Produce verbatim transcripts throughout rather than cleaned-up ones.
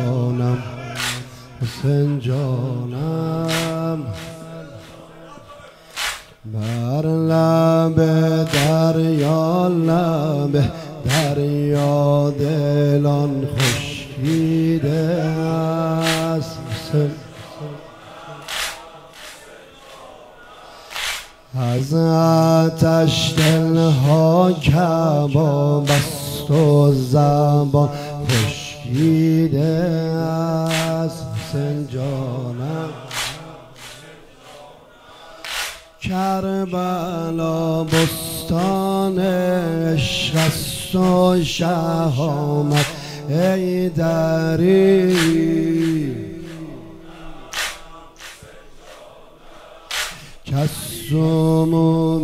جانم حسین جانم بر لب دریا لب دریا دلان خشکیده است از آتش دلها کباب است و زبان خشکیده است حسین جانم کربلا بستان عشق است و شهامت ای دری کز سموم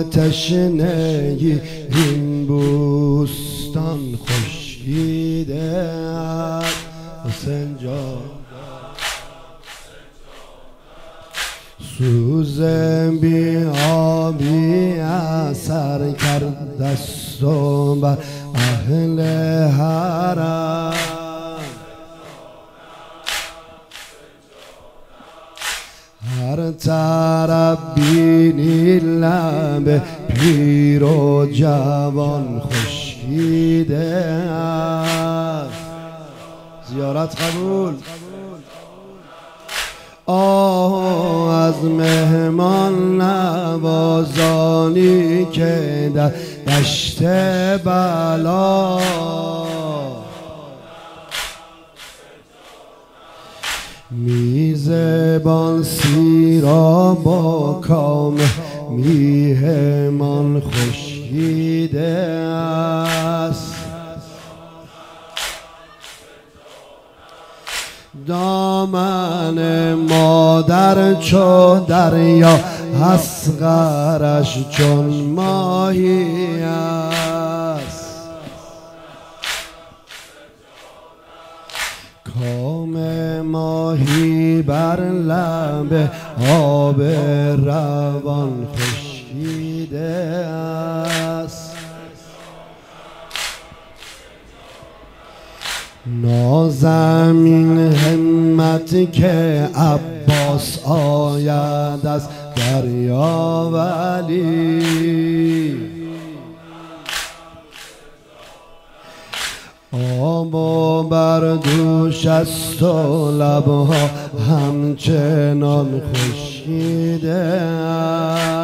تشنگی این بوستان خشکیده است حسین جان سوز بی آبی اثر کرده است و بر اهل حرم هر طرف بینی لب پیر و جوان خشکیده است زیارت قبول آه از مهمان نوازانی که در دشت بلا میزبان سیرا با کام میهمان خشکیده است دامن مادر چو دریا اصغرش چون ماهی است کام ماهی بر لب آب روان خشکیده است نازمین همت که عباس آید از دریا ولی آب و بر دوش است و لبها همچنان خشکیده